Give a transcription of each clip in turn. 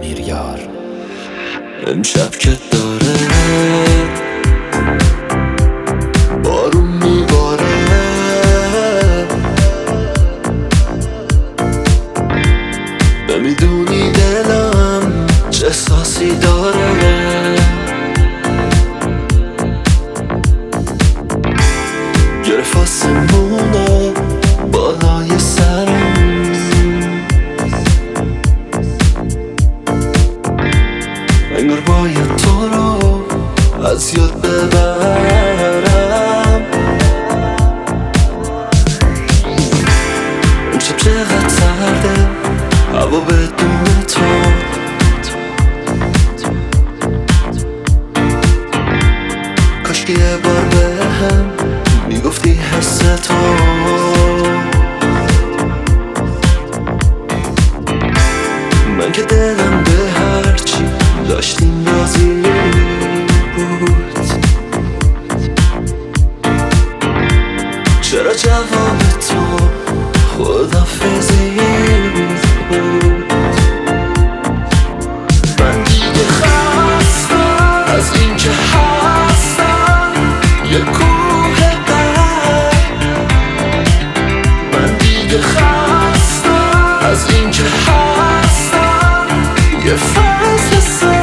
دیر یار. امشب که داره بارون میباره، نمیدونی دلم چه احساسی داره. گرفت آسمونه بالای سرم، انگار باید تو رو از یاد ببرم. امشب چقدر سرده هوا بدون تو، کاشکی یه بار بهم میگفتی حس تو. من که دلم به هرچی داشتیم راضی بود، چرا جواب تو خداحافظی بود؟ من دیگه خستم از این که هستم یه کوه قلب، من دیگه خستم از این که هستم یه فصل سر.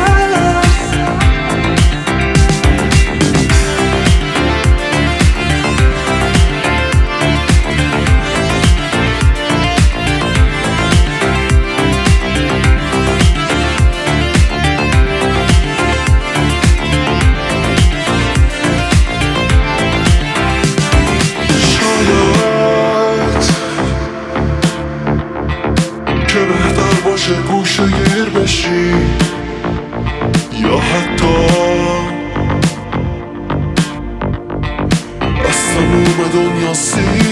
که بهتر باشه گوشه گیر بشی، یا حتی از تموم دنیا سیر